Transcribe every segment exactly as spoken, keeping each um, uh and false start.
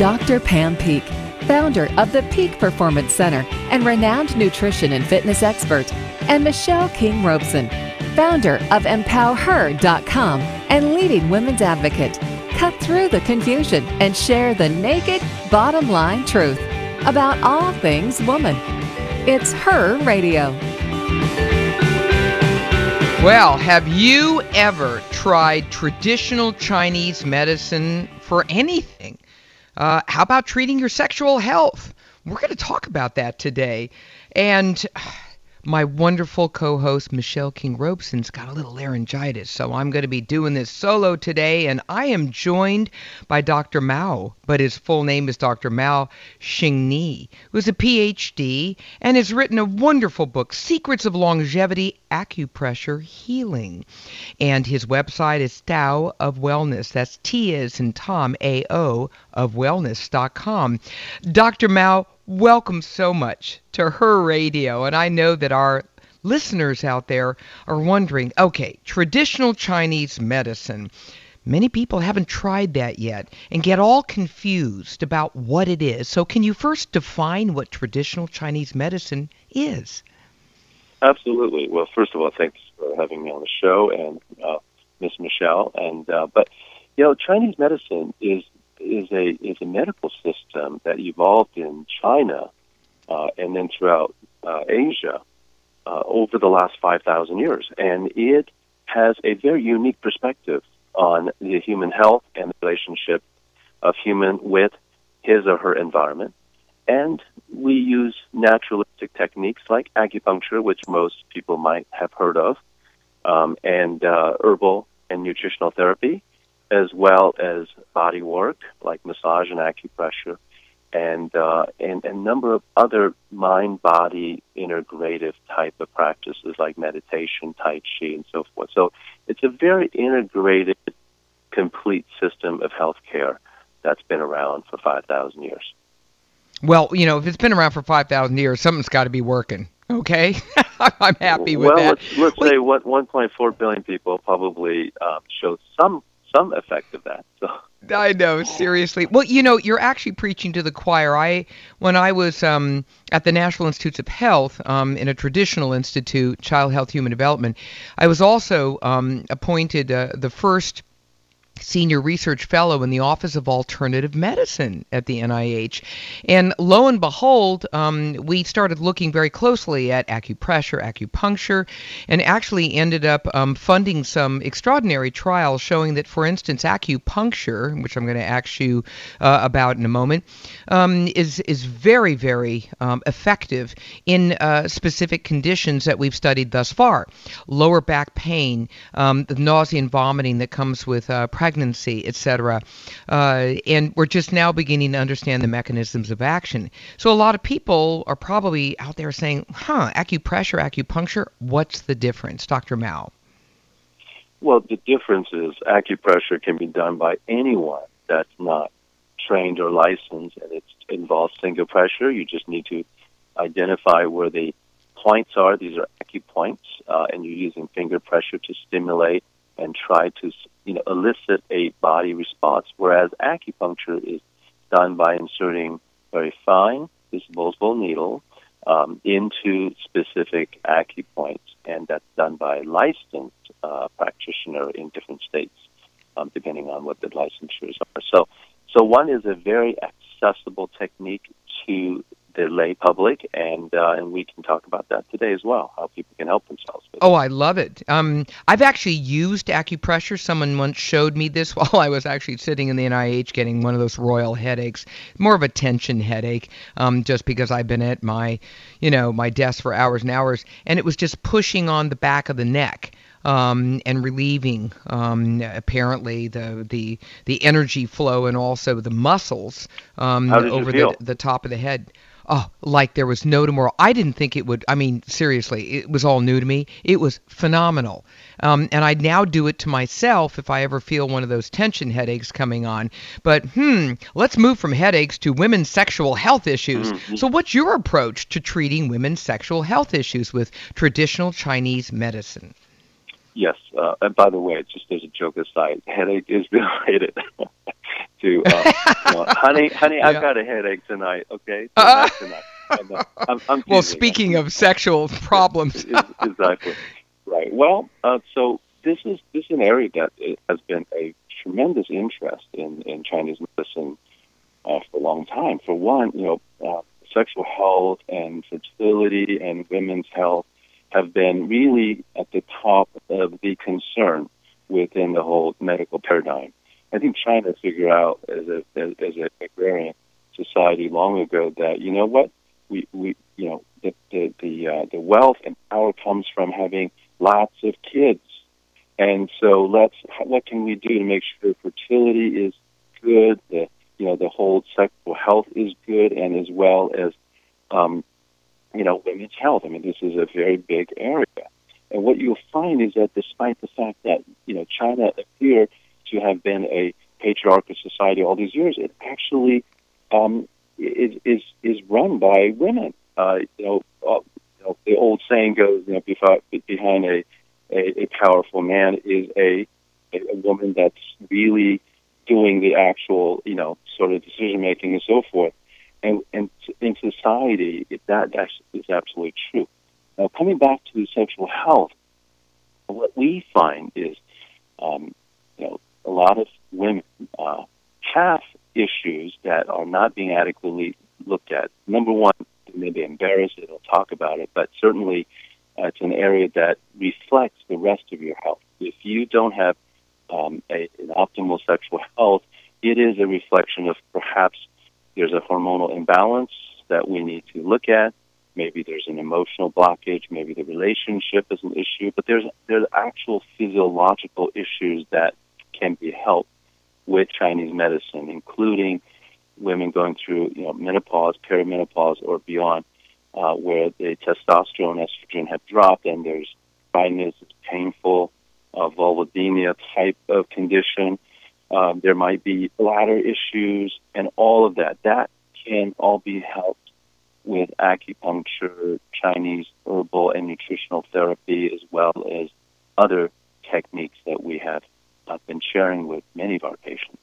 Doctor Pam Peak, founder of the Peak Performance Center and renowned nutrition and fitness expert, and Michelle King Robeson, founder of empower her dot com and leading women's advocate. Cut through the confusion and share the naked, bottom line truth about all things woman. It's Her Radio. Well, have you ever tried traditional Chinese medicine for anything? Uh, how about treating your sexual health? We're going to talk about that today. And my wonderful co-host, Michelle King Robeson's got a little laryngitis, so I'm going to be doing this solo today, and I am joined by Doctor Mao, but his full name is Doctor Mao Xingni, who's a P H D and has written a wonderful book, Secrets of Longevity Acupressure Healing. And his website is Tao of Wellness. That's T as in Tom, A O, of wellness dot com. Doctor Mao, welcome so much to Her Radio, and I know that our listeners out there are wondering, okay, traditional Chinese medicine, many people haven't tried that yet and get all confused about what it is. So can you first define what traditional Chinese medicine is? Absolutely. Well, first of all, thanks for having me on the show, and uh, Miss Michelle. And uh, but you know, Chinese medicine is is a is a medical system that evolved in China uh, and then throughout uh, Asia uh, over the last five thousand years, and it has a very unique perspective on the human health and the relationship of human with his or her environment. And we use naturalistic techniques like acupuncture, which most people might have heard of, um, and uh, herbal and nutritional therapy, as well as body work like massage and acupressure, and uh, and, and a number of other mind-body integrative type of practices like meditation, Tai Chi, and so forth. So it's a very integrated, complete system of healthcare that's been around for five thousand years. Well, you know, if it's been around for five thousand years, something's got to be working, okay? I'm happy with well, that. Let's, let's Wait. say what one point four billion people probably um, show some some effect of that. So. I know, seriously. Well, you know, you're actually preaching to the choir. I, when I was um, at the National Institutes of Health, um, in a traditional institute, Child Health Human Development, I was also um, appointed uh, the first Senior Research Fellow in the Office of Alternative Medicine at the N I H. And lo and behold, um, we started looking very closely at acupressure, acupuncture, and actually ended up um, funding some extraordinary trials showing that, for instance, acupuncture, which I'm going to ask you uh, about in a moment, um, is, is very, very um, effective in uh, specific conditions that we've studied thus far. Lower back pain, um, the nausea and vomiting that comes with uh, pregnancy, et cetera. Uh, and we're just now beginning to understand the mechanisms of action. So a lot of people are probably out there saying, huh, acupressure, acupuncture, what's the difference? Doctor Mao. Well, the difference is acupressure can be done by anyone that's not trained or licensed, and it involves finger pressure. You just need to identify where the points are. These are acupoints, uh, and you're using finger pressure to stimulate and try to, you know, elicit a body response, whereas acupuncture is done by inserting very fine, disposable needle um, into specific acupoints, and that's done by a licensed uh, practitioner in different states, um, depending on what the licensures are. So, so one is a very accessible technique to the lay public, and uh, and we can talk about that today as well, how people can help themselves with it. Oh, I love it. Um, I've actually used acupressure. Someone once showed me this while I was actually sitting in the N I H getting one of those royal headaches, more of a tension headache, um, just because I've been at my, you know, my desk for hours and hours, and it was just pushing on the back of the neck. Um, and relieving um, apparently the, the the energy flow and also the muscles um, How did you over feel? the the top of the head. Oh, like there was no tomorrow. I didn't think it would. I mean, seriously, it was all new to me. It was phenomenal. Um, and I now do it to myself if I ever feel one of those tension headaches coming on. But, hmm, let's move from headaches to women's sexual health issues. Mm-hmm. So what's your approach to treating women's sexual health issues with traditional Chinese medicine? Yes, uh, and by the way, just as a joke aside, headache is related to, uh, you know, honey, honey, Yeah. I've got a headache tonight. Okay, so Uh, not tonight. And, uh, I'm, I'm well, teasing. speaking of sexual problems. Is- exactly. Right. Well, uh, so this is this is an area that it has been a tremendous interest in, in Chinese medicine uh, for a long time. For one, you know, uh, sexual health and fertility and women's health have been really at the top of the concern within the whole medical paradigm. I think China figured out as a as, as an agrarian society long ago that, you know what, we, we you know the the the, uh, the wealth and power comes from having lots of kids, and so let's what can we do to make sure fertility is good, the you know the whole sexual health is good, and as well as um, you know women's health. I mean, this is a very big area, and what you'll find is that despite the fact that you know China appeared to have been a patriarchal society all these years, it actually um, is is is run by women. Uh, you know. Uh, You know, the old saying goes, you know, behind, behind a, a, a powerful man is a, a, a woman that's really doing the actual, you know, sort of decision making and so forth. And, and in society, it, that that is absolutely true. Now, coming back to sexual health, what we find is, um, you know, a lot of women uh, have issues that are not being adequately looked at. Number one, they may be embarrassed, they don't talk about it, but certainly uh, it's an area that reflects the rest of your health. If you don't have um, a, an optimal sexual health, it is a reflection of perhaps there's a hormonal imbalance that we need to look at. Maybe there's an emotional blockage, maybe the relationship is an issue, but there's there's actual physiological issues that can be helped with Chinese medicine, including women going through, you know, menopause, perimenopause, or beyond, uh, where the testosterone, estrogen have dropped, and there's dryness, it's painful, uh, vulvodynia type of condition. Um, there might be bladder issues, and all of that. That can all be helped with acupuncture, Chinese herbal and nutritional therapy, as well as other techniques that we have uh, been sharing with many of our patients.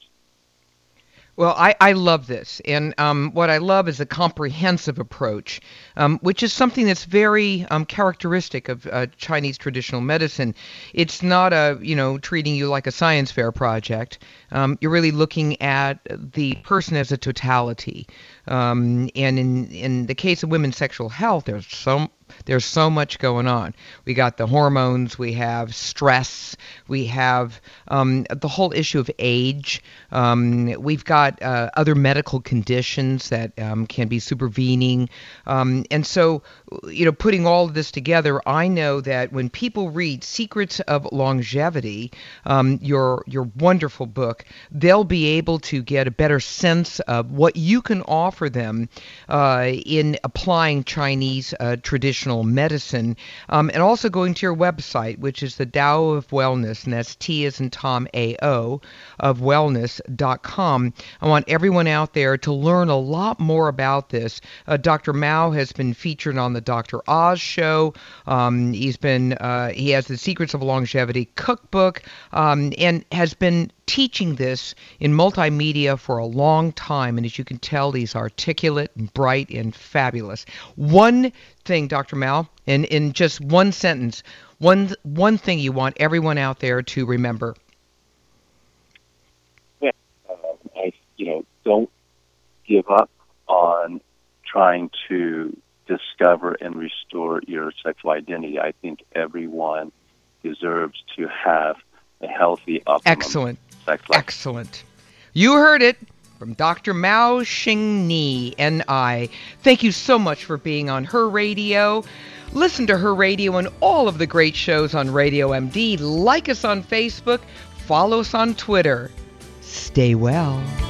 Well, I, I love this, and um, what I love is a comprehensive approach, um, which is something that's very um, characteristic of uh, Chinese traditional medicine. It's not a, you know, treating you like a science fair project. Um, you're really looking at the person as a totality. Um, and in, in the case of women's sexual health, there's so There's so much going on. We got the hormones, we have stress, we have um, the whole issue of age. Um, we've got uh, other medical conditions that um, can be supervening. Um, and so, you know, putting all of this together, I know that when people read Secrets of Longevity, um, your your wonderful book, they'll be able to get a better sense of what you can offer them uh, in applying Chinese uh, traditional medicine, um, and also going to your website, which is the Tao of Wellness, and that's T as in Tom, A O, of wellness dot com. I want everyone out there to learn a lot more about this. Uh, Doctor Mao has been featured on the Doctor Oz show. Um, he's been, uh, he has the Secrets of Longevity cookbook, um, and has been teaching this in multimedia for a long time, and as you can tell, he's articulate and bright and fabulous. One thing, Doctor Mao, in, in just one sentence, one one thing you want everyone out there to remember. Yeah, uh, I, you know, don't give up on trying to discover and restore your sexual identity. I think everyone deserves to have a healthy, optimum Excellent. sex life. Excellent. You heard it from Doctor Mao Xingni, N I. Thank you so much for being on Her Radio. Listen to Her Radio and all of the great shows on Radio M D. Like us on Facebook. Follow us on Twitter. Stay well.